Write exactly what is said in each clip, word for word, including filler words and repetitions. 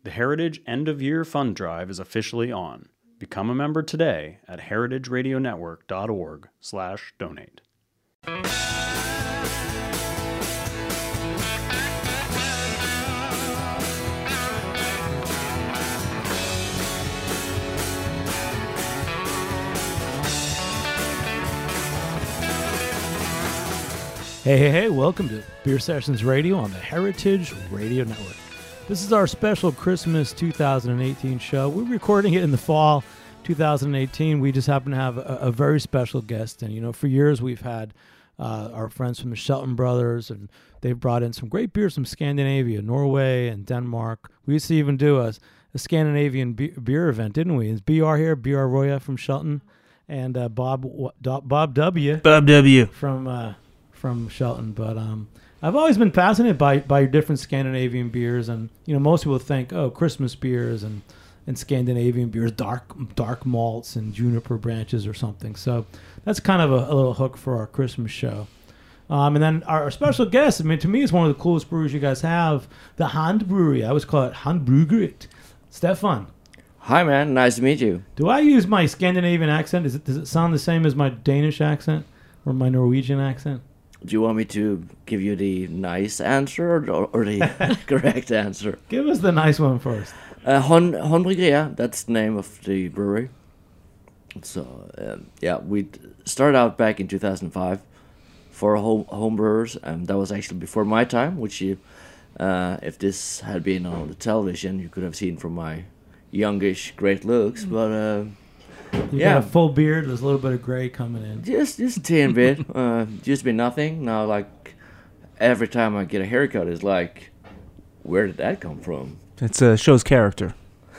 The Heritage End of Year Fund Drive is officially on. Become a member today at heritageradionetwork.org slash donate. Hey, hey, hey, welcome to Beer Sessions Radio on the Heritage Radio Network. This is our special Christmas two thousand eighteen show. We're recording it in the fall two thousand eighteen. We just happen to have a, a very special guest. And, you know, for years we've had uh, our friends from the Shelton Brothers, and they've brought in some great beers from Scandinavia, Norway, and Denmark. We used to even do a, a Scandinavian be- beer event, didn't we? Is B R here, B R Roya from Shelton, and uh, Bob Bob W. Bob W. from uh, from Shelton. But um, I've always been fascinated by, by different Scandinavian beers, and you know, most people think, oh, Christmas beers and, and Scandinavian beers, dark dark malts and juniper branches or something. So that's kind of a, a little hook for our Christmas show. Um, and then our special guest, I mean, to me, it's one of the coolest breweries you guys have, the Hand Brewery. I always call it Handbryggeriet. Stefan. Hi, man. Nice to meet you. Do I use my Scandinavian accent? Is it, does it sound the same as my Danish accent or my Norwegian accent? Do you want me to give you the nice answer or, or the correct answer? Give us the nice one first. Uh, Hon Handbryggeriet, that's the name of the brewery. So, um, yeah, we started out back in two thousand five for home, home brewers, and that was actually before my time, which you, uh, if this had been on the television, you could have seen from my youngish great looks, but... Uh, You yeah, got a full beard. There's a little bit of gray coming in. Just, just a tin bit. Uh, used to be nothing. Now, like every time I get a haircut, it's like, where did that come from? It uh, shows character.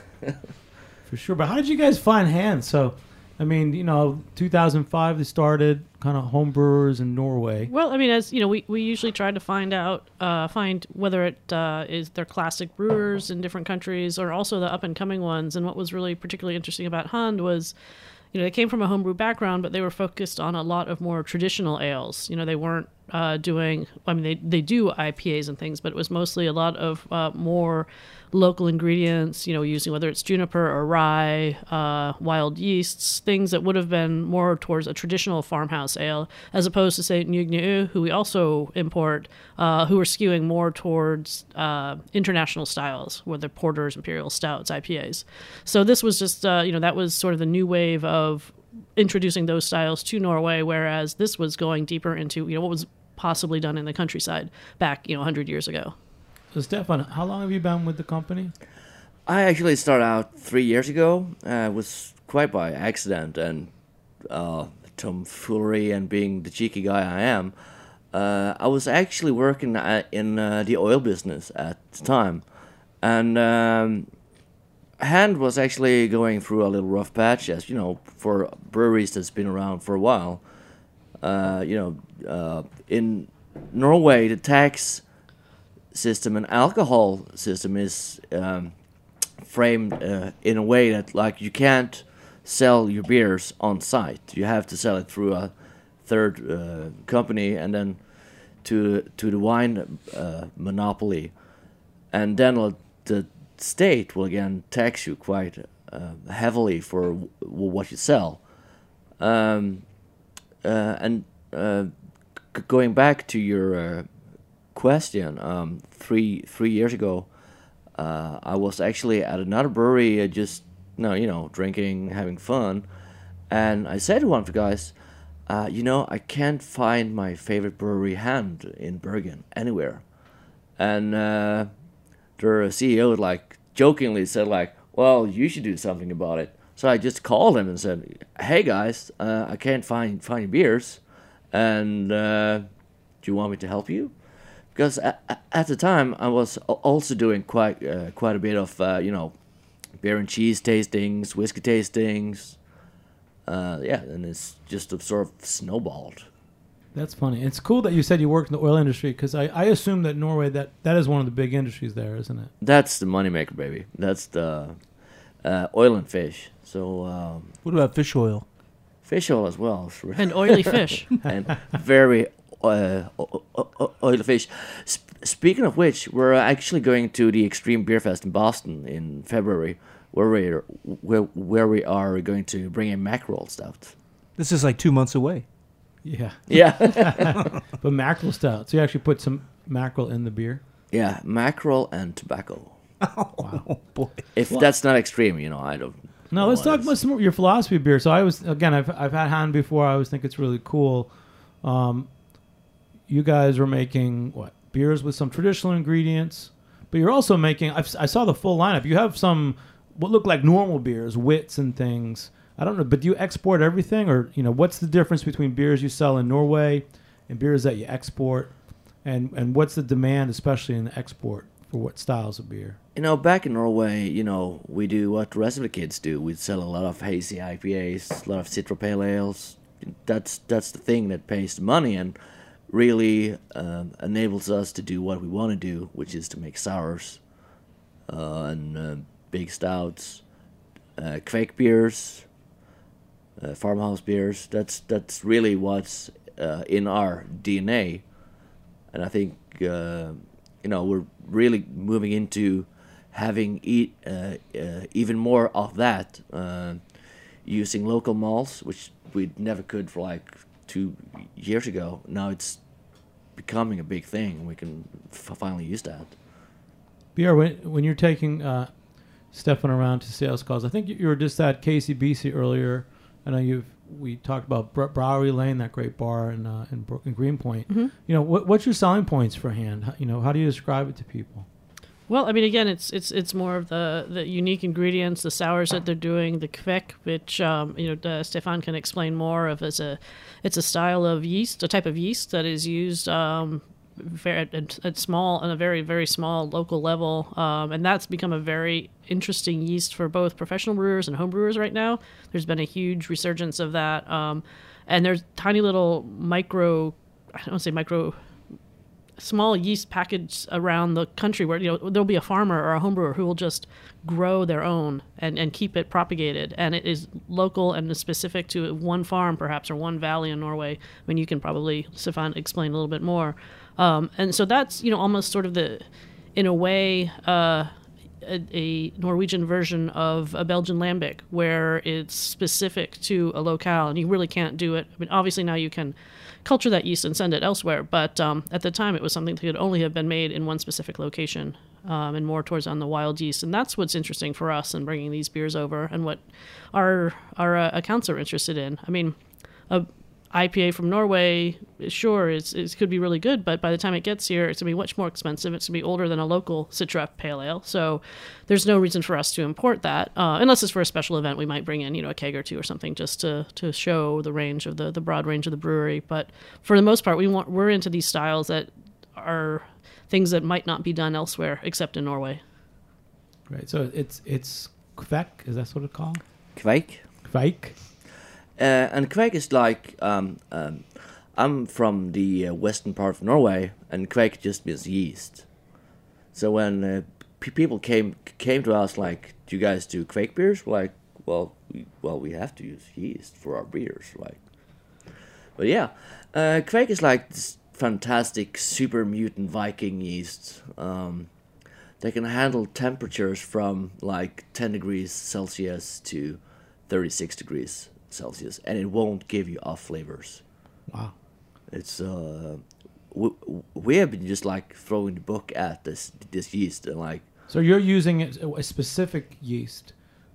For sure. But how did you guys find Hand? So, I mean, you know, two thousand five they started, kind of home brewers in Norway. Well, I mean, as you know, we, we usually try to find out, uh, find whether it uh, is their classic brewers in different countries or also the up and coming ones. And what was really particularly interesting about Hand was, you know, they came from a homebrew background, but they were focused on a lot of more traditional ales. You know, they weren't uh, doing, I mean, they, they do I P As and things, but it was mostly a lot of uh, more local ingredients, you know, using whether it's juniper or rye, uh, wild yeasts, things that would have been more towards a traditional farmhouse ale, as opposed to, say, Nyugnu, who we also import, uh, who are skewing more towards uh, international styles, whether porters, imperial stouts, I P As. So this was just, uh, you know, that was sort of the new wave of introducing those styles to Norway, whereas this was going deeper into, you know, what was possibly done in the countryside back, you know, one hundred years ago. So, Stefan, how long have you been with the company? I actually started out three years ago. Uh, it was quite by accident and uh, tomfoolery and being the cheeky guy I am. Uh, I was actually working at, in uh, the oil business at the time. And um, Hand was actually going through a little rough patch, as, you know, for breweries that's been around for a while. Uh, you know, uh, in Norway, the tax system and alcohol system is um, framed uh, in a way that, like, you can't sell your beers on site. You have to sell it through a third uh, company and then to to the wine uh, monopoly, and then the state will again tax you quite uh, heavily for w- what you sell. Um, uh, and uh, g- going back to your uh, question, um, three three years ago, uh, I was actually at another brewery, uh, just no, you know, drinking, having fun, and I said to one of the guys, uh, you know, I can't find my favorite brewery, Hand, in Bergen anywhere, and uh, their C E O like jokingly said like, well, you should do something about it. So I just called him and said, hey guys, uh, I can't find find your beers, and uh, do you want me to help you? Because at, at the time I was also doing quite uh, quite a bit of uh, you know, beer and cheese tastings, whiskey tastings. Uh, yeah, and it's just sort of snowballed. That's funny. It's cool that you said you worked in the oil industry, because I, I assume that Norway, that, that is one of the big industries there, isn't it? That's the moneymaker, baby. That's the uh, oil and fish. So um, what about fish oil? Fish oil as well. And oily fish. And very uh, o- o- oily fish. Sp- speaking of which, we're actually going to the Extreme Beer Fest in Boston in February, where we where, where we are going to bring in mackerel stout. This is like two months away. Yeah. Yeah, But mackerel stout. So you actually put some mackerel in the beer? yeah, mackerel and tobacco. Oh boy. If that's not extreme, you know, I don't. No, know let's what talk is. about some of your philosophy of beer. So I was again, I've I've had Han before. I always think it's really cool. Um, you guys were making what beers with some traditional ingredients, but you're also making. I've, I saw the full lineup. You have some what look like normal beers, wits and things. I don't know, but do you export everything, or you know, what's the difference between beers you sell in Norway and beers that you export, and and what's the demand, especially in the export, for what styles of beer? You know, back in Norway, you know, we do what the rest of the kids do. We sell a lot of hazy I P As, a lot of Citra Pale Ales. That's that's the thing that pays the money and really um, enables us to do what we want to do, which is to make sours uh, and uh, big stouts, uh, quake beers, uh, farmhouse beers. That's that's really what's uh, in our D N A, and I think uh, you know we're really moving into having e- uh, uh, even more of that, uh, using local malts, which we never could for like two years ago. Now it's becoming a big thing. We can f- finally use that. Pierre, when, when you're taking uh, Stefan around to sales calls, I think you were just at K C B C earlier. I know you've we talked about Br- Browery Lane, that great bar in uh, in Brooklyn Greenpoint. Mm-hmm. You know, what, what's your selling points for Hand? How- You know, how do you describe it to people? Well, I mean, again, it's it's it's more of the, the unique ingredients, the sours that they're doing, the kvek, which um, you know uh, Stefan can explain more of as a, it's a style of yeast, a type of yeast that is used um, very, at, at small, on a very very small local level, um, and that's become a very interesting yeast for both professional brewers and home brewers right now. There's been a huge resurgence of that, um, and there's tiny little micro, I don't want to say micro. small yeast package around the country where you know there'll be a farmer or a home brewer who will just grow their own and, and keep it propagated, and it is local and is specific to one farm perhaps or one valley in Norway. I mean, you can probably Stefan explain a little bit more, um, and so that's you know almost sort of the in a way uh, a, a Norwegian version of a Belgian lambic where it's specific to a locale and you really can't do it. I mean, obviously now you can culture that yeast and send it elsewhere, but um, at the time it was something that could only have been made in one specific location, um, and more towards on the wild yeast. And that's what's interesting for us in bringing these beers over, and what our our uh, accounts are interested in. I mean, a I P A from Norway, sure, it's, it could be really good, but by the time it gets here, it's going to be much more expensive. It's going to be older than a local Citra Pale Ale, so there's no reason for us to import that, uh, unless it's for a special event. We might bring in, you know, a keg or two or something just to, to show the range of the, the broad range of the brewery. But for the most part, we want we're into these styles that are things that might not be done elsewhere except in Norway. Right. So it's it's kvek. Is that what it's called? Kvake. Kvek. Uh, and kvake is like, um, um, I'm from the uh, western part of Norway, and kvake just means yeast. So when uh, p- people came came to us like, do you guys do kvake beers? We're like, well, we, well, we have to use yeast for our beers, like. But yeah, uh, kvake is like this fantastic super mutant Viking yeast. Um, they can handle temperatures from like ten degrees Celsius to thirty-six degrees Celsius, and it won't give you off flavors. Wow. It's uh, we, we have been just like throwing the book at this this yeast and like. So you're using a a specific yeast,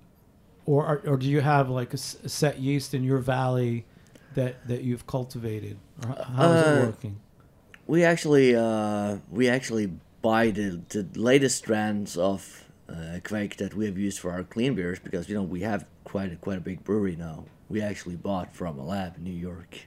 or are, or do you have like a, s- a set yeast in your valley that, that you've cultivated? Or h- how is Uh, it working? We actually uh, we actually buy the, the latest strands of uh, kvake that we have used for our clean beers, because you know we have quite a, quite a big brewery now. We actually bought from a lab in New York,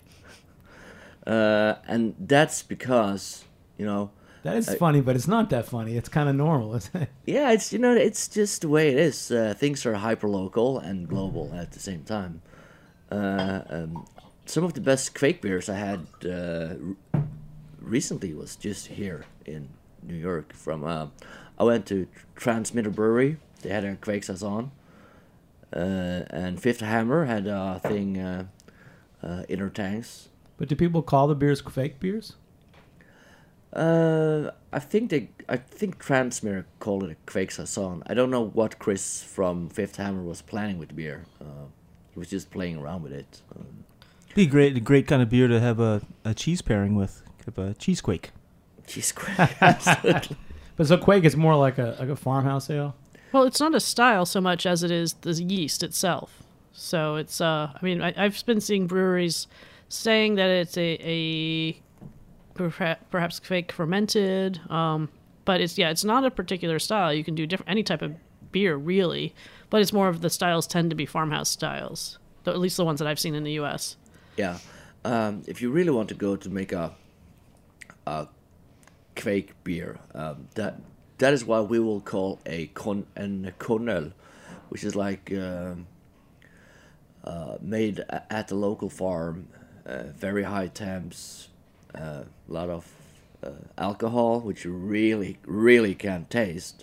uh, and that's because you know. That is I- funny, but it's not that funny. It's kind of normal, isn't it? Yeah, it's you know it's just the way it is. Uh, things are hyper local and global at the same time. Uh, um, some of the best kvake beers I had uh, r- recently was just here in New York. From uh, I went to Transmitter Brewery. They had a kvake saison, uh, and Fifth Hammer had a thing uh, uh, in their tanks. But do people call the beers fake beers? Uh, I think they, I think Transmere called it a Quake Saison. I don't know what Chris from Fifth Hammer was planning with the beer. Uh, he was just playing around with it. Um, Be great, a great kind of beer to have a, a cheese pairing with, have a cheese quake. Cheese Quake, absolutely. But so Quake is more like a like a farmhouse ale. Well, it's not a style so much as it is the yeast itself. So it's, uh, I mean, I, I've been seeing breweries saying that it's a, a perhaps Quake fermented, um, but it's, yeah, it's not a particular style. You can do different any type of beer, really, but it's more of the styles tend to be farmhouse styles, though, at least the ones that I've seen in the U S. Yeah. Um, if you really want to go to make a, a Quake beer, um, that that is what we will call a con an Cornell, which is like um, uh, made a- at the local farm, uh, very high temps, a uh, lot of uh, alcohol, which you really really can't taste,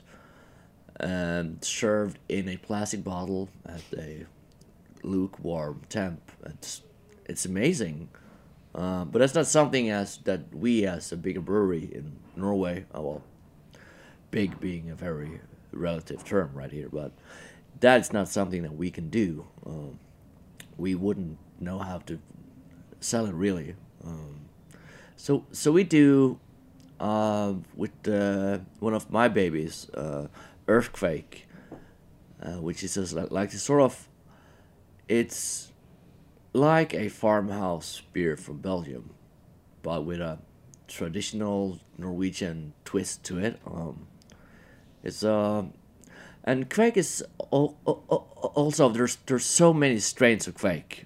and served in a plastic bottle at a lukewarm temp. It's it's amazing. Uh, but that's not something as that we as a bigger brewery in Norway, oh, well, big being a very relative term right here, but that's not something that we can do. Um, we wouldn't know how to sell it really. Um, so so we do uh, with uh, one of my babies, uh, Earthquake, uh, which is just like, like the sort of, it's like a farmhouse beer from Belgium, but with a traditional Norwegian twist to it. Um, it's uh, and Quake is al- al- also there's there's so many strains of Quake.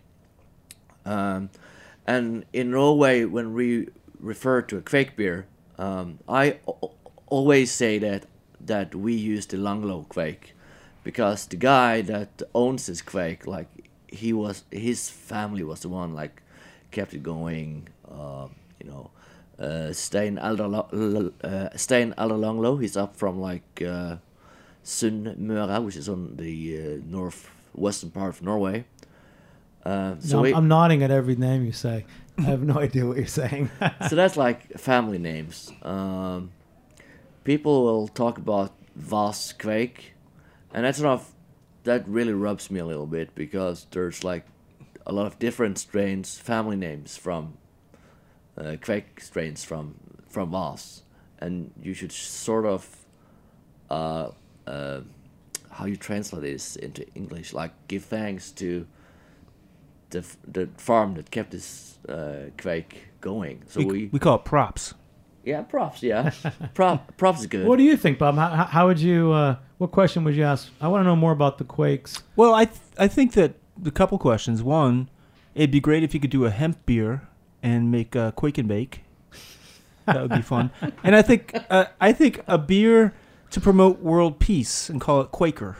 Um, and in Norway, when we refer to a Quake beer, um, I a- always say that that we use the Langlo Quake, because the guy that owns this Quake, like, he was his family was the one like kept it going. Uh, you know, uh, Stein Alder uh, Stein Alder Langlo. He's up from like uh, Sunnmøre, which is on the uh, northwestern part of Norway. Uh, so No, we, I'm, I'm nodding at every name you say. I have no idea what you're saying. so that's like family names. Um, people will talk about Voss Quake, and that's sort of that really rubs me a little bit, because there's like a lot of different strains, family names from uh, Quake strains from from Voss, and you should sort of uh, uh, how you translate this into English, like give thanks to the f- the farm that kept this uh, Quake going. So we, we, we call it props. yeah, props, yeah, Prop props is good. What do you think, Bob? How, how would you? Uh, what question would you ask? I want to know more about the Quakes. Well, I th- I think that a couple questions. One, it'd be great if you could do a hemp beer and make a Quake and Bake. That would be fun. And I think uh, I think a beer to promote world peace and call it Quaker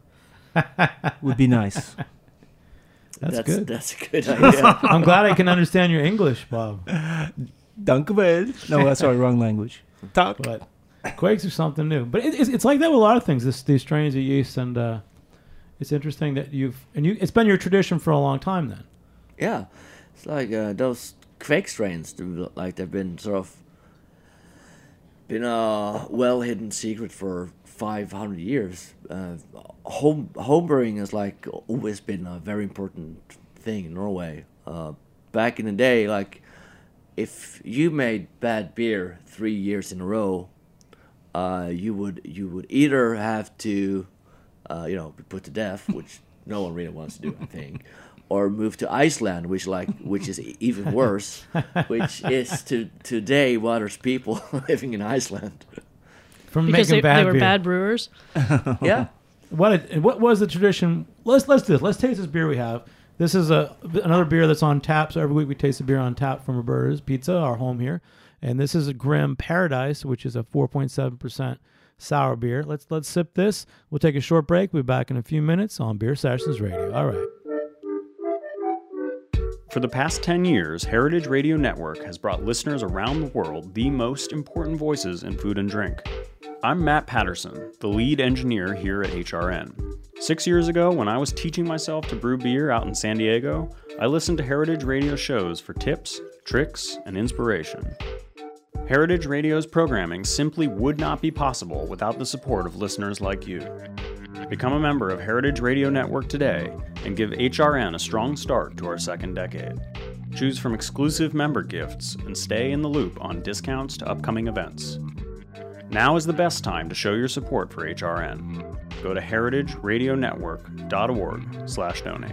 would be nice. That's, that's good. That's a good idea. I'm glad I can understand your English, Bob. Dank u wel. No, that's sorry, wrong language. Talk. But Quakes are something new. But it, it's, it's like that with a lot of things. This, these strains of yeast, and uh, it's interesting that you've and you. It's been your tradition for a long time, then. Yeah, it's like uh, those Quake strains. they've- Like they've been sort of been a well hidden secret for five hundred years. Uh, home homebrewing has like always been a very important thing in Norway. Uh, back in the day, like if you made bad beer three years in a row, uh, you would you would either have to, uh, you know, be put to death, which no one really wants to do, I think, or move to Iceland, which like which is even worse, which is to today what there's people living in Iceland. From Because making they, bad they were beer. bad brewers. Yeah. What it, what was the tradition? Let's let's do this. Let's taste this beer we have. This is a another beer that's on tap. So every week we taste a beer on tap from Roberta's Pizza, our home here. And this is a Grim Paradise, which is a four point seven percent sour beer. Let's let's sip this. We'll take a short break. We'll be back in a few minutes on Beer Sessions Radio. All right. For the past ten years, Heritage Radio Network has brought listeners around the world the most important voices in food and drink. I'm Matt Patterson, the lead engineer here at H R N. Six years ago, when I was teaching myself to brew beer out in San Diego, I listened to Heritage Radio shows for tips, tricks, and inspiration. Heritage Radio's programming simply would not be possible without the support of listeners like you. Become a member of Heritage Radio Network today and give H R N a strong start to our second decade. Choose from exclusive member gifts and stay in the loop on discounts to upcoming events. Now is the best time to show your support for H R N. Go to heritage radio network dot org slash donate.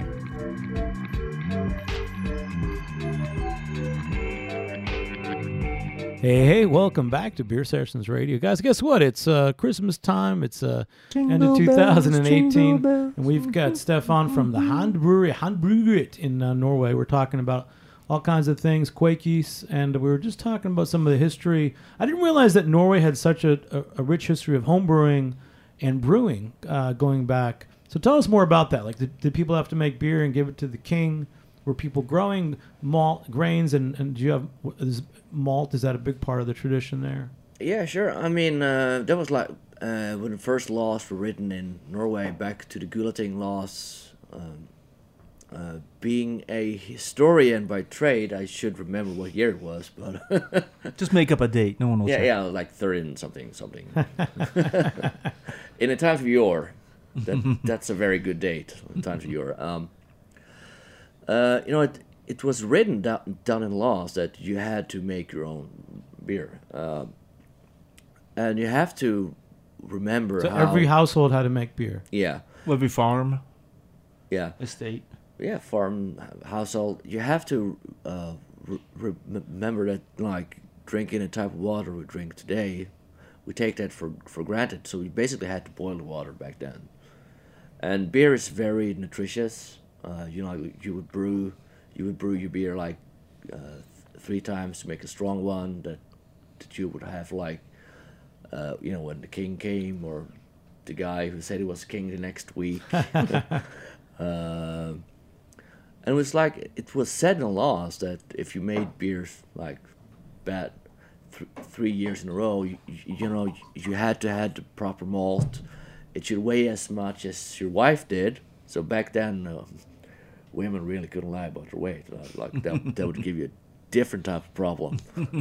Hey, hey, welcome back to Beer Sessions Radio. Guys, guess what? It's uh, Christmas time. It's uh, end of two thousand eighteen. Bells, and we've got Stefan from the Hand Brewery, Handbryggeriet in uh, Norway. We're talking about all kinds of things, Quakies, and we were just talking about some of the history. I didn't realize that Norway had such a, a, a rich history of homebrewing and brewing uh, going back. So tell us more about that. Like, did, did people have to make beer and give it to the king? Were people growing malt grains, and, and do you have is malt? Is that a big part of the tradition there? Yeah, sure. I mean, uh, that was like uh, when the first laws were written in Norway, back to the Gulating laws. Um, uh, being a historian by trade, I should remember what year it was, but just make up a date. No one will. Yeah, say. yeah, like thirteen something, something. In a time of yore, that that's a very good date. In times of yore. Um, Uh, you know, it it was written down, down in laws that you had to make your own beer, uh, and you have to remember. So how, every household had to make beer. Yeah. Every farm. Yeah. Estate. Yeah, farm household. You have to uh, re- re- remember that, like drinking the type of water we drink today, we take that for for granted. So we basically had to boil the water back then, and beer is very nutritious. Uh, you know, you would brew, you would brew your beer like uh, th- three times to make a strong one that that you would have like, uh, you know, when the king came or the guy who said he was king the next week. uh, and it was like it was said in the laws that if you made beers like bad th- three years in a row, you, you, you know, you had to have the proper malt. It should weigh as much as your wife did. So back then. Uh, Women really couldn't lie about their weight. Like that, that would give you a different type of problem.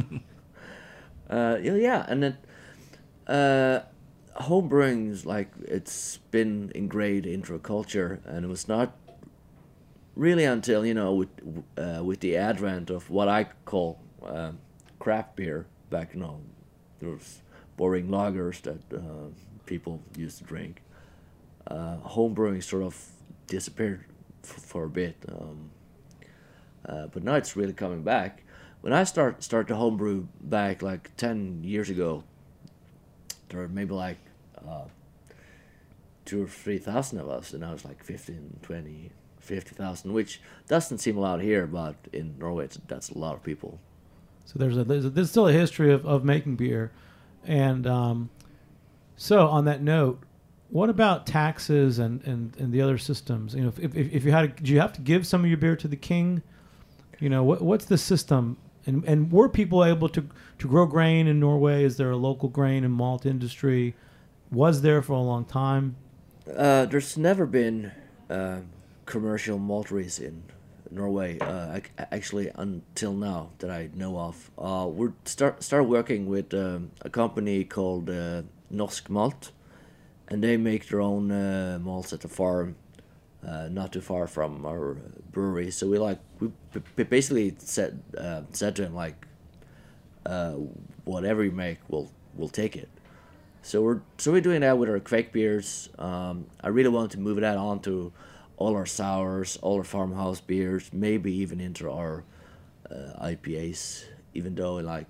uh, yeah, and then uh, home brewing is like it's been ingrained into a culture, and it was not really until you know with uh, with the advent of what I call uh, craft beer. Back you know, there was boring lagers that uh, people used to drink. Uh, home brewing sort of disappeared. For a bit, um, uh, but now it's really coming back. When I start start to homebrew back like ten years ago, there were maybe like uh, two or three thousand of us, and now it's like fifteen, twenty, fifty thousand, which doesn't seem a lot here, but in Norway it's, that's a lot of people. So there's a there's, a, there's still a history of, of making beer, and um, so on that note. What about taxes and, and, and the other systems? You know, if, if if you had, to, do you have to give some of your beer to the king? You know, what what's the system? And and were people able to to grow grain in Norway? Is there a local grain and malt industry? Was there for a long time? Uh, there's never been uh, commercial malteries in Norway. Uh, actually, until now that I know of. Uh, we start started working with um, a company called uh, Norsk Malt. And they make their own uh, malts at the farm, uh, not too far from our brewery. So we like we b- basically said uh, said to him like, uh, whatever you make, we'll we'll take it. So we're so we're doing that with our Kvik beers. Um, I really want to move that on to all our sours, all our farmhouse beers, maybe even into our uh, I P As. Even though like.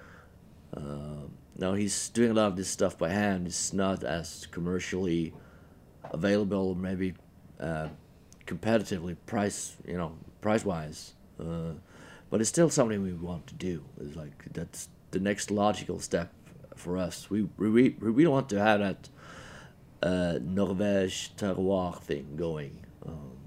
Uh, No, he's doing a lot of this stuff by hand. It's not as commercially available, maybe uh, competitively price, you know, price wise. Uh, but it's still something we want to do. It's like that's the next logical step for us. We we we really want to have that uh, Norvège terroir thing going. Um,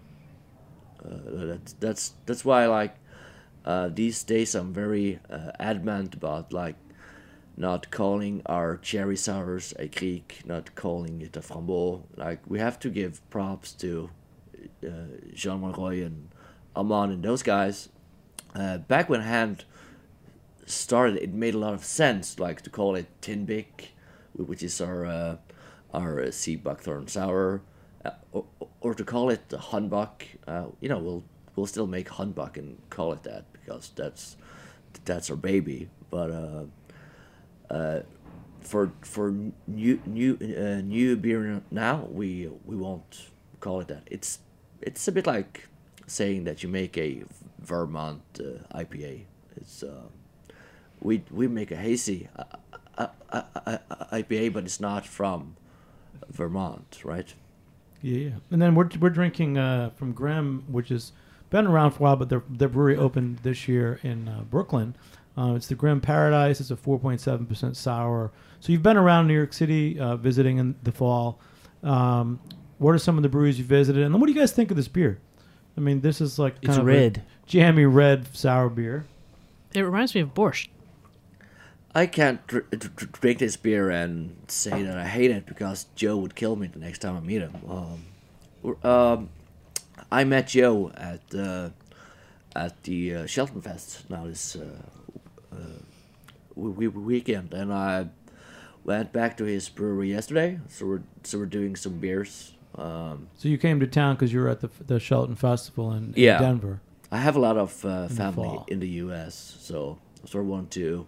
uh, that's that's that's why like uh, these days I'm very uh, adamant about like. Not calling our cherry sours a Kriek, not calling it a Framboise. Like, we have to give props to uh, Jean Monroy and Armand and those guys. Uh, back when hand started, it made a lot of sense, like to call it Tinbik, which is our uh, our uh, sea buckthorn sour, uh, or, or to call it the Hunbuck. Uh, you know, we'll we'll still make Hunbuck and call it that because that's that's our baby. But uh, uh, for for new new uh, new beer now, we we won't call it that. It's it's a bit like saying that you make a Vermont uh, I P A. It's uh, we we make a hazy uh, uh, uh, uh, I P A, but it's not from Vermont, right? Yeah, yeah. And then we're we're drinking uh, from Grimm, which has been around for a while, but their their brewery opened this year in uh, Brooklyn. Uh, it's the Grimm Paradise. It's a four point seven percent sour. So you've been around New York City uh, visiting in the fall. Um, what are some of the breweries you visited? And then what do you guys think of this beer? I mean, this is like kind It's of red. a jammy red sour beer. It reminds me of borscht. I can't dr- dr- drink this beer and say that I hate it because Joe would kill me the next time I meet him. Um, we're- um, I met Joe at uh, at the uh, Shelton Fest now this uh, uh, we- we- weekend, and I went back to his brewery yesterday. So we're so we're doing some beers. Um, So you came to town because you were at the the Shelton Festival in, in Yeah. Denver. I have a lot of uh, the family fall. in the U S, so I sort of want to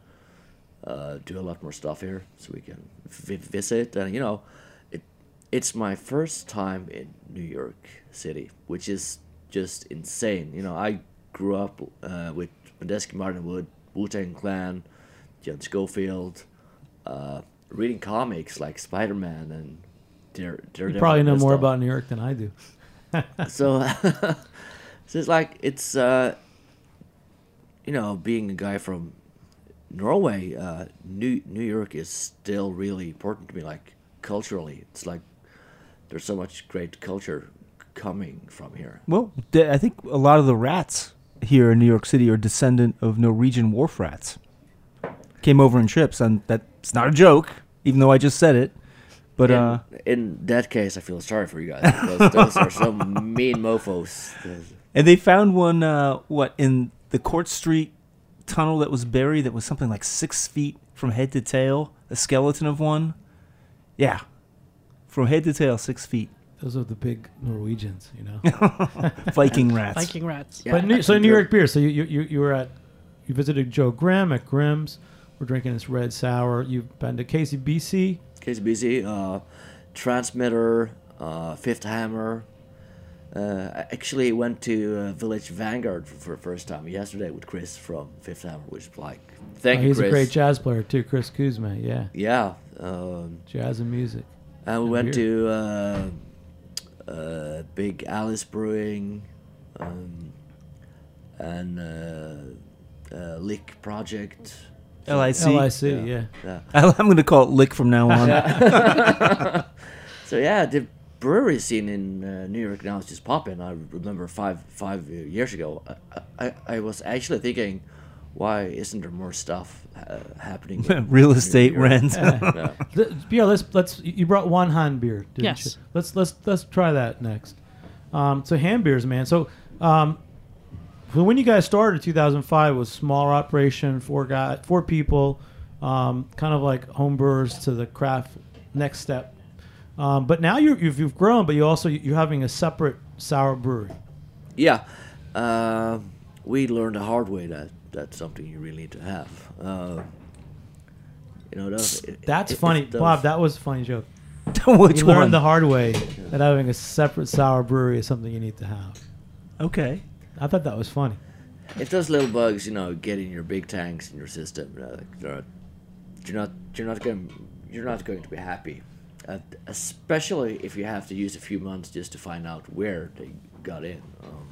uh, do a lot more stuff here, so we can vi- visit. And you know, it it's my first time in New York City, which is just insane. You know, I grew up uh, with Medeski Martin Wood, Wu-Tang Clan, John Schofield, uh, reading comics like Spider-Man and Dare, You Daredevil probably know and more stuff. about New York than I do. So, so it's like it's uh, you know, being a guy from Norway, uh, New New York is still really important to me. Like culturally, it's like there's so much great culture coming from here. Well, the- I think a lot of the rats here in New York City are descendant of Norwegian wharf rats. Came over in ships, and that's not a joke, even though I just said it. But in, uh, in that case, I feel sorry for you guys because those are some mean mofo's. and they found one, uh, what, in the Court Street tunnel that was buried that was something like six feet from head to tail, a skeleton of one. Yeah, from head to tail, six feet. Those are the big Norwegians, you know. Viking rats. Viking rats. Yeah, but New, so New they're- York beer. So you, you you were at you visited Joe Grimm at Grimm's. We're drinking this red sour. You've been to Casey B C. K C B C, uh, Transmitter, uh, Fifth Hammer. Uh, I actually went to uh, Village Vanguard for, for the first time yesterday with Chris from Fifth Hammer, which is like, thank Oh, you, he's Chris. a great jazz player too, Chris Kuzma. Yeah, Yeah, um, jazz and music. and we And went beer. to uh, uh, Big Alice Brewing, um, and uh, uh, Lick Project. L I C. L I C. Yeah. Yeah. Yeah. I'm going to call it Lick from now on. So yeah, the brewery scene in uh, New York now is just popping. I remember five five years ago, I, I, I was actually thinking, why isn't there more stuff uh, happening? in Real New estate York? rent. Yeah. Th- Pierre, let's let's. You brought one hand beer, didn't Yes. you? Let's let's let's try that next. Um, so hand beers, man. So, um, so when you guys started, two thousand five was smaller operation, four guy, four people, um, kind of like home brewers to the craft next step. Um, but now you're, you've you've grown, but you also you're having a separate sour brewery. Yeah, uh, we learned the hard way that that's something you really need to have. Uh, you know, those, That's it- it- funny, those- Bob. That was a funny joke. Which you one? learned the hard way that having a separate sour brewery is something you need to have. Okay. I thought that was funny. If those little bugs, you know, get in your big tanks in your system, you know, like, they're, you're not you're not going you're not going to be happy. Uh, especially if you have to use a few months just to find out where they got in. Um,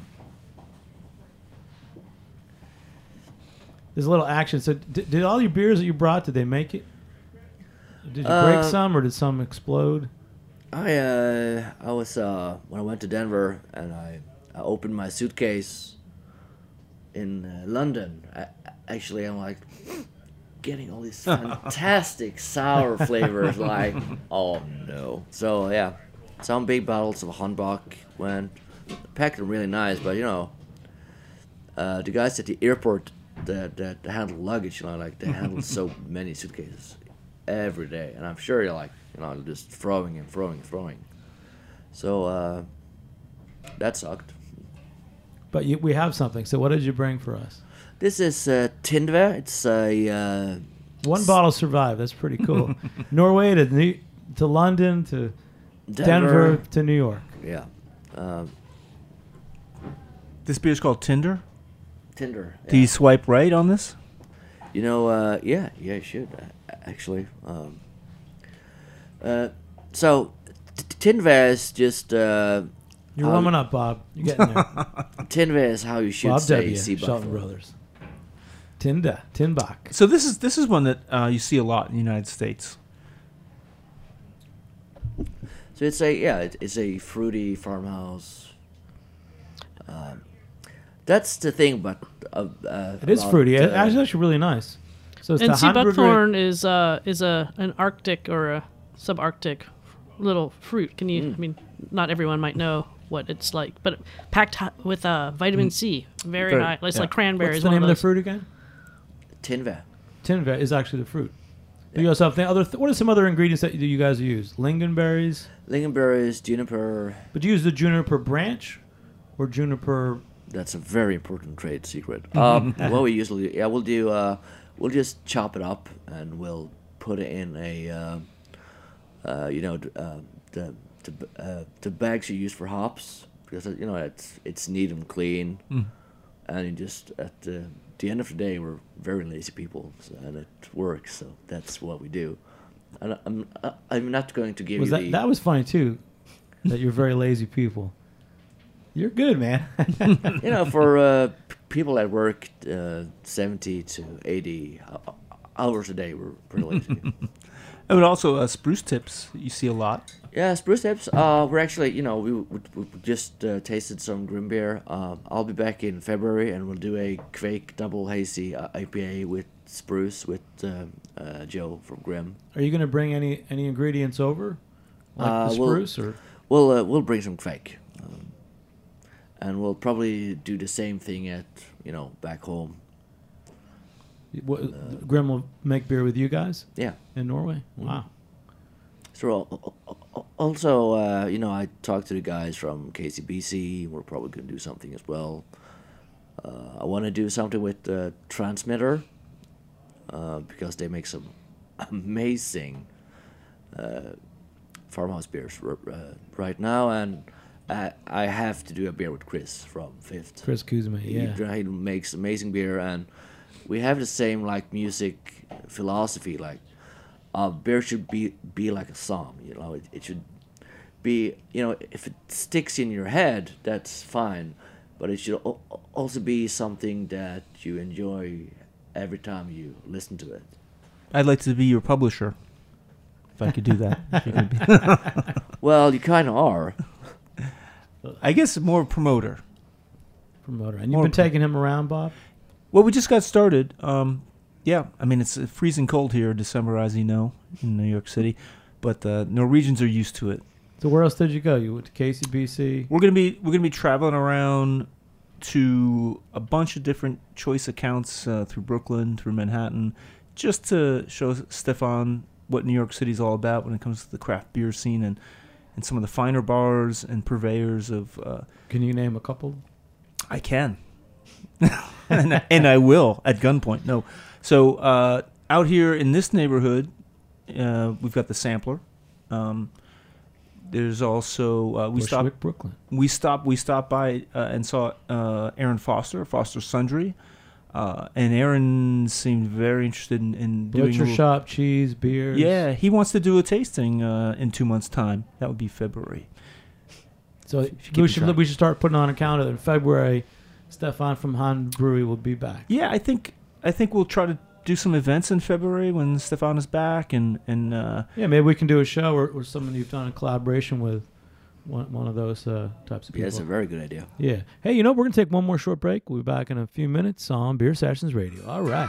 There's a little action. So, did, did all your beers that you brought, did they make it? Did you Uh, break some, or did some explode? I uh, I was uh, when I went to Denver and I, I opened my suitcase in uh, London. I, actually, I'm like getting all these fantastic sour flavors. Like, oh no! So yeah, some big bottles of Hanbach went, packed them really nice. But you know, uh, the guys at the airport that that handle luggage, you know, like they handle so many suitcases every day, and I'm sure you're like, you know, just throwing and throwing and throwing. So uh, that sucked. But you, we have something. So what did you bring for us? This is uh, Tindvær. It's a uh, One s- bottle survived. That's pretty cool. Norway to New, to London to Denver. Denver. to New York. Yeah, um, This beer is called Tinder. Tinder. Do you swipe right on this? You know, uh, yeah, yeah, you should uh, actually. Um, uh, so, t- Tindvær is just uh, You're how- warming up, Bob. You're getting there. Tindvær is how you should Bob say W. sea Shelton buffalo. Brothers. Tinda. Tinbach. So this is this is one that uh, you see a lot in the United States. So it's a yeah, it, it's a fruity farmhouse. Um, that's the thing, but uh, uh, It is about, fruity. uh, It- it's actually really nice. So it's And the sea hundred buckthorn is uh is a an Arctic or a subarctic little fruit. Can you? I mean, not everyone might know what it's like, but packed hi- with uh, vitamin C, very, Very- high. It's yeah. like cranberries. What's the one name of the those. fruit again? Tinvær. Tinva is actually the fruit. Do you also have th- other? Th- what are some other ingredients that you guys use? Lingonberries. Lingonberries, juniper. But you use the juniper branch, or juniper. That's a very important trade secret. Um, what we usually do, yeah, we'll do. Uh, we'll just chop it up and we'll put it in a, uh, uh, you know, d- uh, the the b- uh, the bags you use for hops because uh, you know it's it's neat and clean, and you just at the the end of the day we're very lazy people, so, and it works. So that's what we do. And I'm I- I'm not going to give Was you that the that was funny too? That you're very lazy people. You're good, man. you know, for uh, p- people that work uh, seventy to eighty ho- hours a day, we're pretty lazy. And also uh, spruce tips you see a lot. Yeah, spruce tips. Uh, we're actually, you know, we, we, we just uh, tasted some Grim beer. Um, I'll be back in February, and we'll do a Quake Double Hazy uh, I P A with spruce with um, uh, Joe from Grim. Are you going to bring any any ingredients over, like Uh, the well- spruce, or We'll uh, we'll bring some Quake, um, and we'll probably do the same thing at you know back home. what, Grim will make beer with you guys Yeah. in Norway? Wow. So al- al- also, uh, you know, I talked to the guys from K C B C. We're probably going to do something as well. Uh, I want to do something with uh, Transmitter uh, because they make some amazing uh, farmhouse beers r- uh, right now, and I, I have to do a beer with Chris from Fifth. Chris Kuzma, He, yeah. he makes amazing beer, and we have the same like music philosophy. Like, uh, beer should be be like a song. You know, it, it should be. You know, if it sticks in your head, that's fine, but it should al- also be something that you enjoy every time you listen to it. I'd like to be your publisher, if I could do that. If you could be- Well, you kind of are. I guess more promoter. Promoter. And you've More- been taking him around, Bob? Well, we just got started. Um, yeah, I mean, it's uh, freezing cold here, December, as you know, in New York City. But uh, Norwegians are used to it. So where else did you go? You went to K C B C. We're gonna be we're gonna be traveling around to a bunch of different choice accounts uh, through Brooklyn, through Manhattan, just to show Stefan what New York City's all about when it comes to the craft beer scene and, and some of the finer bars and purveyors of. Uh, Can you name a couple? I can, and, I, and I will at gunpoint. No, so uh, out here in this neighborhood, uh, we've got the Sampler. Um, there's also uh, we stopped. Bushwick, Brooklyn. We stopped. We stopped by uh, and saw uh, Aaron Foster, Foster Sundry, uh, and Aaron seemed very interested in, in doing. a Butcher little- shop, cheese, beers. Yeah, he wants to do a tasting uh, in two months' time. That would be February. So you keep we it should track. we should start putting on a calendar. In February, Stefan from Han Brewery will be back. Yeah, I think I think we'll try to do some events in February when Stefan is back, and and uh, Yeah, maybe we can do a show or, or someone you've done a collaboration with, one one of those uh, types of Yeah, people. that's a very good idea. Yeah. Hey, you know, we're going to take one more short break. We'll be back in a few minutes on Beer Sessions Radio. All right.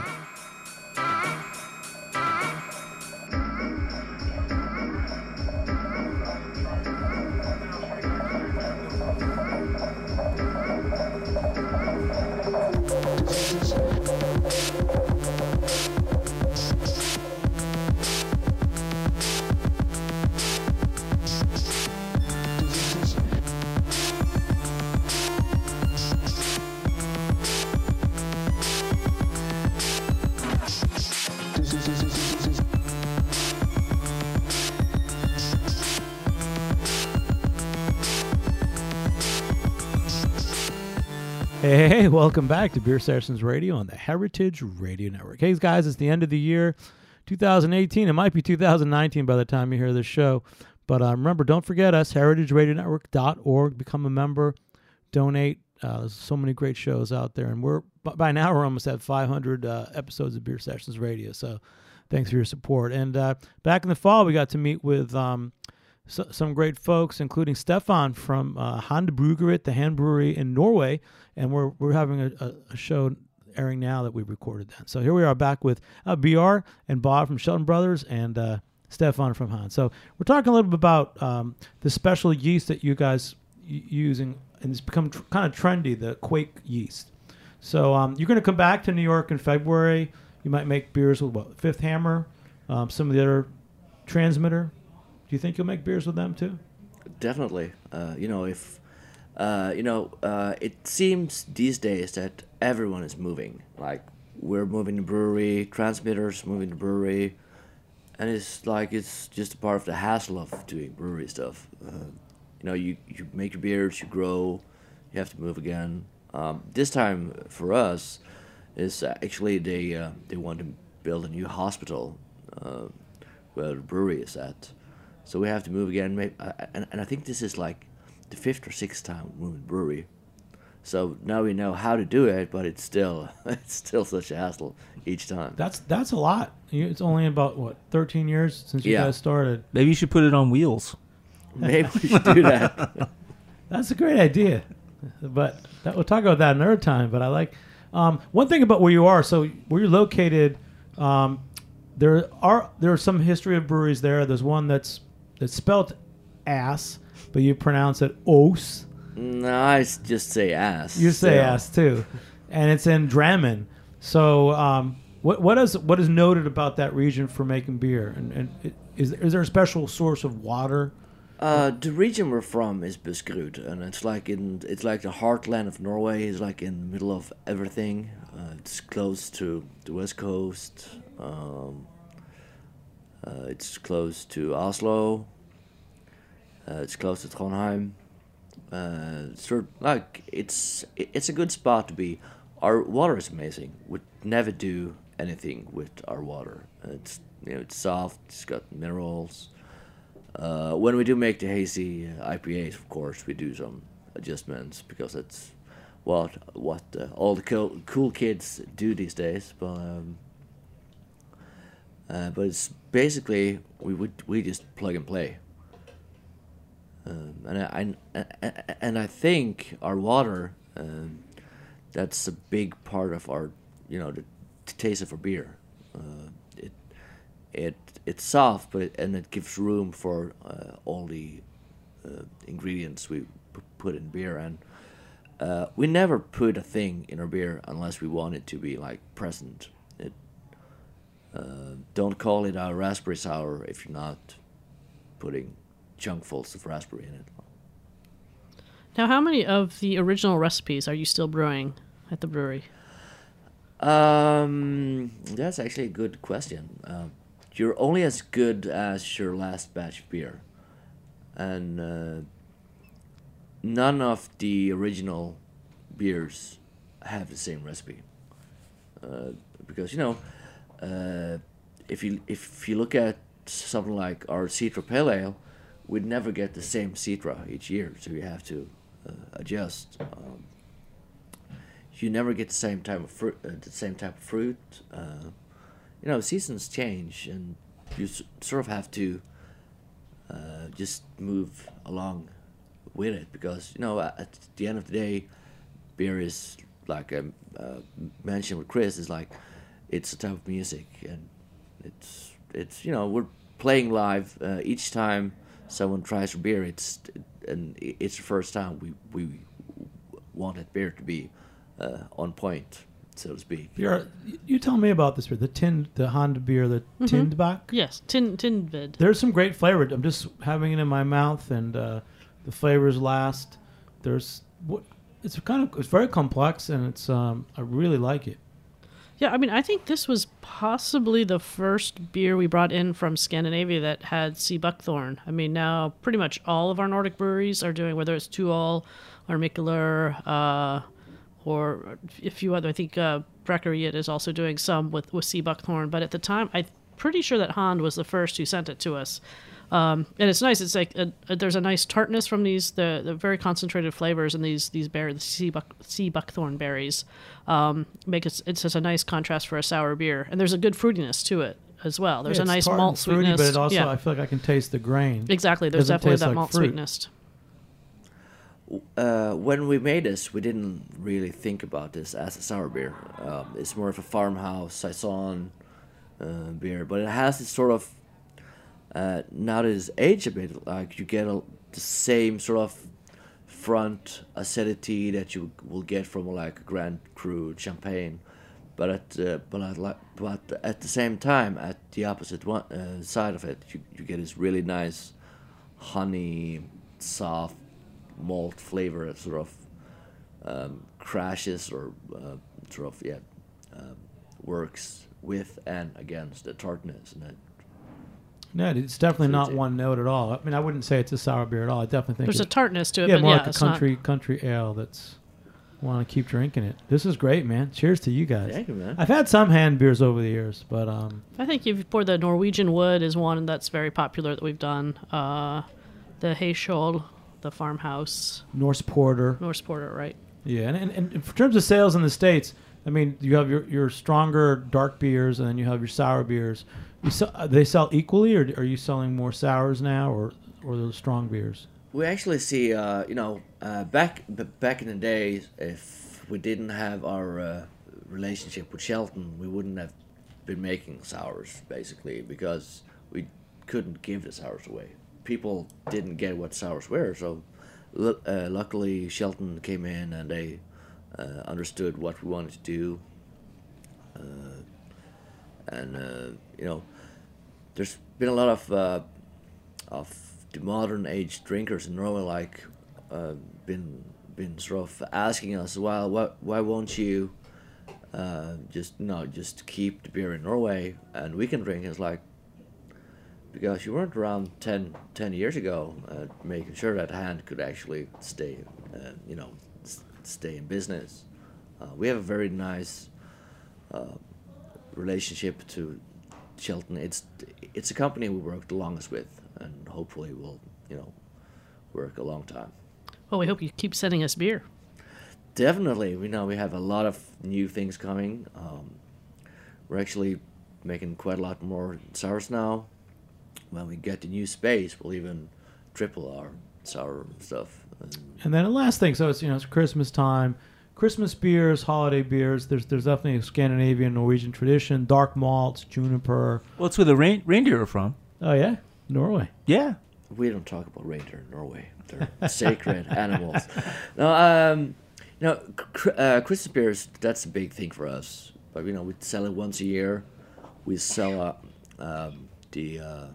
Hey, hey, welcome back to Beer Sessions Radio on the Heritage Radio Network. Hey, guys, it's the end of the year, two thousand eighteen. It might be two thousand nineteen by the time you hear this show. But uh, remember, don't forget us, heritage radio network dot org. Become a member, donate. Uh, there's so many great shows out there. And we're by now, we're almost at five hundred uh, episodes of Beer Sessions Radio. So thanks for your support. And uh, back in the fall, we got to meet with um, so, some great folks, including Stefan from uh, Handbrugeriet, the hand brewery in Norway. And we're we're having a, a, a show airing now that we recorded then. So here we are back with uh, B R and Bob from Shelton Brothers and uh, Stefan from Han. So we're talking a little bit about um, the special yeast that you guys y- using, and it's become tr- kind of trendy, the Quake yeast. So um, you're going to come back to New York in February. You might make beers with what, Fifth Hammer, um, some of the other Transmitter. Do you think you'll make beers with them too? Definitely. Uh, you know, if uh, you know, uh, it seems these days that everyone is moving. Like we're moving the brewery, Transmitters moving the brewery, and it's like it's just a part of the hassle of doing brewery stuff. Uh, you know, you you make your beers, you grow, you have to move again. Um, this time for us is actually they uh, they want to build a new hospital uh, where the brewery is at. So we have to move again, maybe, uh, and, and I think this is like the fifth or sixth time we moving the brewery. So now we know how to do it, but it's still it's still such a hassle each time. That's that's a lot. You- It's only about, what, thirteen years since you Yeah. guys started. Maybe you should put it on wheels. Maybe we should do that. That's a great idea. But that, we'll talk about that another time. But I like um, one thing about where you are. So where you're located, um, there are there are some history of breweries there. There's one that's that's spelt ass, but you pronounce it os. No, I s- just say ass. You say still. ass too, and it's in Drammen. So um, what what is what is noted about that region for making beer? And, and it, is is there a special source of water? Uh, the region we're from is Buskerud, and it's like in it's like the heartland of Norway. It's like in the middle of everything. Uh, it's close to the west coast. Um, uh, it's close to Oslo. Uh, it's close to Trondheim. Uh, sort of like it's it's a good spot to be. Our water is amazing. We'd never do anything with our water. It's you know it's soft. It's got minerals. Uh, when we do make the hazy uh, I P As, of course, we do some adjustments because it's what what uh, all the cool, cool kids do these days. But um, uh, but it's basically we would we just plug and play. Um, and I, I and I think our water um, that's a big part of our you know the t- taste of our beer. Uh, it it it's soft, but it, and it gives room for uh, all the uh, ingredients we p- put in beer, and uh, we never put a thing in our beer unless we want it to be like present. It uh, don't call it a raspberry sour if you're not putting chunkfuls of raspberry in it. Now, how many of the original recipes are you still brewing at the brewery? Um, that's actually a good question. Uh, you're only as good as your last batch of beer, and uh, none of the original beers have the same recipe. Uh, because you know, uh, if you if you look at something like our Citra Pale Ale, we'd never get the same Citra each year, so you have to uh, adjust. Um, you never get the same type of fruit. Uh, the same type of fruit. Uh, you know, seasons change, and you s- sort of have to uh, just move along with it because you know at the end of the day, beer is like I uh, mentioned with Chris is like it's a type of music, and it's it's you know we're playing live uh, each time someone tries a beer. It's and it's the first time we we want that beer to be uh, on point, so to speak. Beer, you tell me about this beer, the tin, the Honda beer, the Mhm. Tindbach. Yes, tin tin vid. There's some great flavor. I'm just having it in my mouth, and uh, the flavors last. There's what it's kind of it's very complex, and it's um, I really like it. Yeah, I mean, I think this was possibly the first beer we brought in from Scandinavia that had sea buckthorn. I mean, now pretty much all of our Nordic breweries are doing, whether it's Tuol or Mikkeller, uh, or a few other. I think uh, Breckerriet is also doing some with with sea buckthorn. But at the time, I'm pretty sure that Hand was the first who sent it to us. Um, and it's nice. It's like a, a, there's a nice tartness from these the, the very concentrated flavors in these these berry the sea buck sea buckthorn berries. Um, make it it's just a nice contrast for a sour beer, and there's a good fruitiness to it as well. There's Yeah, a it's nice tart malt and fruity, sweetness. but it also yeah, I feel like I can taste the grain. exactly. There's Doesn't definitely taste that like malt fruit. sweetness. Uh, when we made this, we didn't really think about this as a sour beer. Um, it's more of a farmhouse saison uh, beer, but it has this sort of uh, now that it's aged a bit, like you get a, the same sort of front acidity that you will get from like a Grand Cru champagne, but at uh, but at like but at the same time, at the opposite one uh, side of it, you you get this really nice honey, soft malt flavor that sort of um, crashes or uh, sort of yeah um, works with and against the tartness, and it, No, it's definitely not Fruity. one note at all. I mean, I wouldn't say it's a sour beer at all. I definitely think There's a it's, tartness to it, yeah, but more yeah, like a it's not. country country ale that's want to keep drinking it. This is great, man. Cheers to you guys. Thank you, man. I've had some hand beers over the years, but um, I think you've poured the Norwegian Wood is one that's very popular that we've done. Uh, the Heyskjold, the farmhouse, Norse Porter. Norse Porter, right? Yeah, and, and, and in terms of sales in the States, I mean, you have your, your stronger dark beers, and then you have your sour beers. You sell, they sell equally, or are you selling more sours now, or or the strong beers? We actually see, uh, you know, uh, back b- back in the days, if we didn't have our uh, relationship with Shelton, we wouldn't have been making sours, basically, because we couldn't give the sours away. People didn't get what sours were, so lu- uh, luckily Shelton came in and they uh, understood what we wanted to do. Uh, and, uh, you know, there's been a lot of uh, of the modern age drinkers in Norway, like, uh, been been sort of asking us, well, why why won't you uh, just no just keep the beer in Norway and we can drink? It's like, because you weren't around ten, ten years ago, uh, making sure that Hand could actually stay, uh, you know, s- stay in business. Uh, we have a very nice uh, relationship to Shelton. It's it's a company we worked the longest with, and hopefully will, you know, work a long time. Well, we hope you keep sending us beer. Definitely, we know we have a lot of new things coming. Um, we're actually making quite a lot more sours now. When we get the new space, we'll even triple our sour stuff. And And then the last thing, so it's you know it's Christmas time, Christmas beers, holiday beers. There's there's definitely a Scandinavian, Norwegian tradition. Dark malts, juniper. Well, it's where the rein- reindeer are from. Oh yeah, Norway. Yeah. we don't talk about reindeer in Norway. They're sacred animals. No, um, you know, cr- uh, Christmas beers, that's a big thing for us. But, you know, we sell it once a year. We sell uh, um, the... Uh,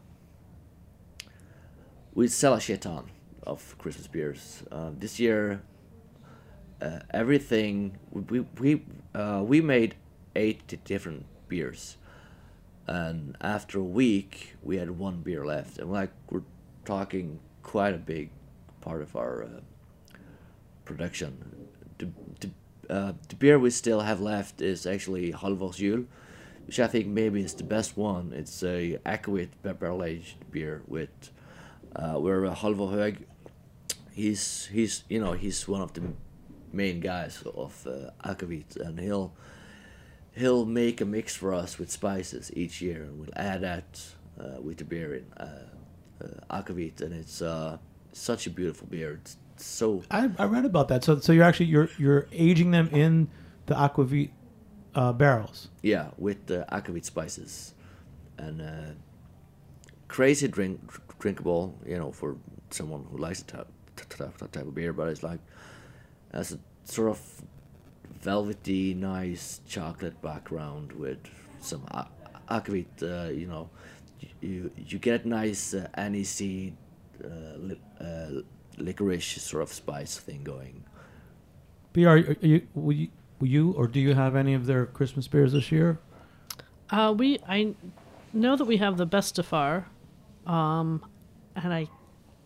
we sell a shit ton of Christmas beers. Uh, this year, uh, everything... We, we, uh, we made eight different beers. And after a week, we had one beer left. And, like, we're talking quite a big part of our uh, production. The, the, uh, the beer we still have left is actually Halvorsjul, which I think maybe is the best one. It's a aquavit barrel aged beer with uh, where uh, Halvor Høeg, he's he's you know he's one of the main guys of uh, aquavit, and he'll he'll make a mix for us with spices each year, and we'll add that uh, with the beer in uh, uh, aquavit, and it's uh, such a beautiful beer. It's so I, I read about that. So so you're actually you're you're aging them in the aquavit uh, barrels. yeah, with the aquavit spices, and uh, crazy drink drinkable, you know, for someone who likes that type, that type of beer. But it's like has a sort of velvety, nice chocolate background with some a- aquavit. Uh, you know, you you get nice uh, aniseed, uh, li- uh, licorice sort of spice thing going. B R, are you, will you will you or do you have any of their Christmas beers this year? Uh, we I know that we have the Bestefar, um, and I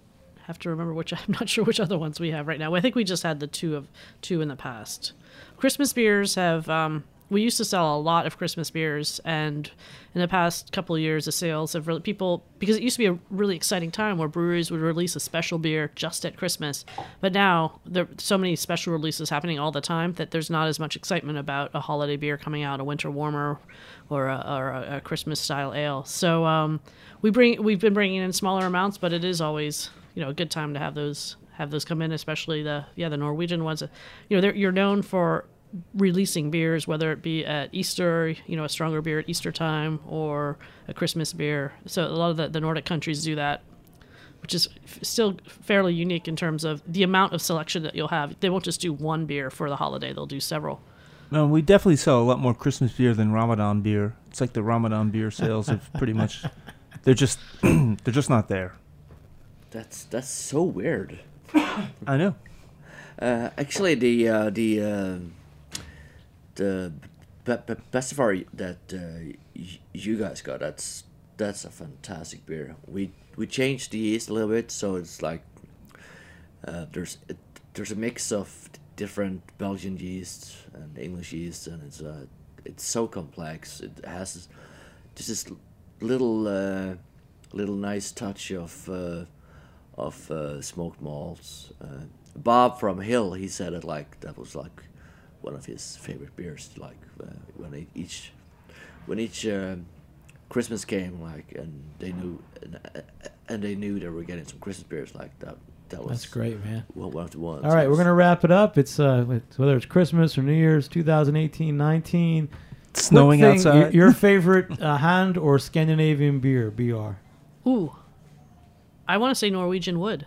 have to remember which. I'm not sure which other ones we have right now. I think we just had the two of two in the past. Christmas beers have. Um, we used to sell a lot of Christmas beers, and in the past couple of years, the sales have really people because it used to be a really exciting time where breweries would release a special beer just at Christmas. But now there are so many special releases happening all the time that there's not as much excitement about a holiday beer coming out, a winter warmer, or a, or a, a Christmas style ale. So um, we bring we've been bringing in smaller amounts, but it is always you know a good time to have those have those come in, especially the yeah the Norwegian ones. You know they're, you're known for releasing beers, whether it be at Easter, you know, a stronger beer at Easter time, or a Christmas beer. So a lot of the, the Nordic countries do that, which is f- still fairly unique in terms of the amount of selection that you'll have. They won't just do one beer for the holiday; they'll do several. No, we definitely sell a lot more Christmas beer than Ramadan beer. It's like the Ramadan beer sales have pretty much, they're just, they're just not there. That's that's so weird. I know. Uh, actually, the uh, the uh, the be- be- Bestivar that uh, y- you guys got, that's that's a fantastic beer. We we changed the yeast a little bit, so it's like uh, there's it, there's a mix of different Belgian yeasts and English yeasts, and it's uh, it's so complex. It has just this little uh, little nice touch of uh, of uh, smoked malts. Uh, Bob from Hill, he said it like that was like one of his favorite beers. Like uh, when they each when each uh, Christmas came, like and they knew and, and they knew they were getting some Christmas beers like that. That was That's great, man. one of the ones. All right, we're going to wrap it up. It's uh, it's, whether it's Christmas or New Year's, twenty eighteen nineteen. It's snowing Quick thing, outside. Your, your favorite uh, hand or Scandinavian beer, B R? Ooh, I want to say Norwegian Wood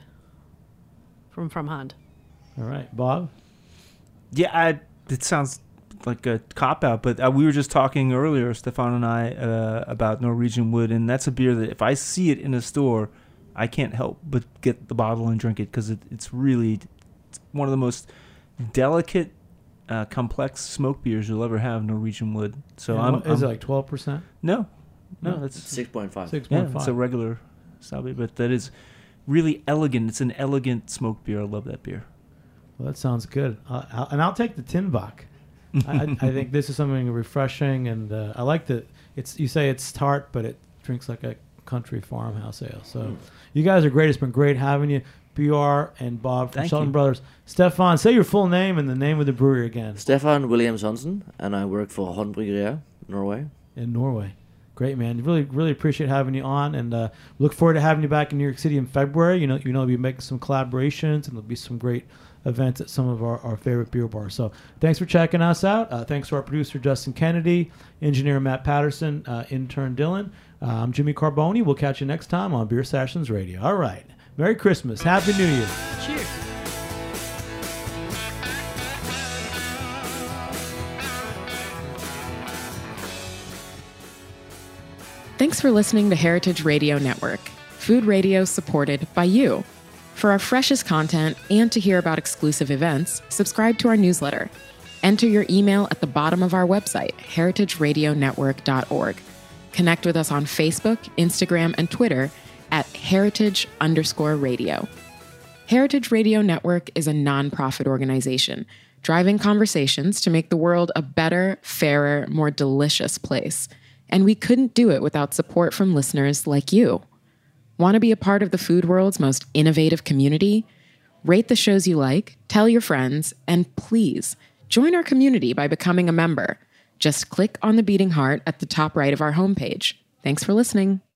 from from Hand. All right, Bob? Yeah, I, it sounds like a cop-out, but uh, we were just talking earlier, Stefan and I, uh, about Norwegian Wood, and that's a beer that if I see it in a store, I can't help but get the bottle and drink it because it, it's really it's one of the most delicate, uh, complex smoke beers you'll ever have, Norwegian Wood. So Yeah, I'm, what- Is I'm it like twelve percent? no, no, No, that's six point five. six yeah, point five. it's a regular style beer, but that is really elegant. It's an elegant smoke beer. I love that beer. Well, that sounds good. Uh, I'll, and I'll take the Tinbach. I, I think this is something refreshing, and uh, I like the. It's you say it's tart, but it drinks like a country farmhouse ale. So, mm. you guys are great. It's been great having you, B R and Bob from Thank Shelton you. Brothers. Stefan, say your full name and the name of the brewery again. Stefan Williamsonsen, and I work for Håndbryggeriet, Norway. In Norway. Great, man. Really, really appreciate having you on, and uh, look forward to having you back in New York City in February. You know, you know, we'll be making some collaborations, and there'll be some great events at some of our, our favorite beer bars. So thanks for checking us out. Uh, thanks to our producer, Justin Kennedy, engineer Matt Patterson, uh, intern Dylan. Uh, I'm Jimmy Carboni. We'll catch you next time on Beer Sessions Radio. All right. Merry Christmas. Happy New Year. Cheers. Thanks for listening to Heritage Radio Network, food radio supported by you. For our freshest content and to hear about exclusive events, subscribe to our newsletter. Enter your email at the bottom of our website, heritage radio network dot org. Connect with us on Facebook, Instagram, and Twitter at heritage underscore radio. Heritage Radio Network is a nonprofit organization driving conversations to make the world a better, fairer, more delicious place. And we couldn't do it without support from listeners like you. Want to be a part of the food world's most innovative community? Rate the shows you like, tell your friends, and please join our community by becoming a member. Just click on the beating heart at the top right of our homepage. Thanks for listening.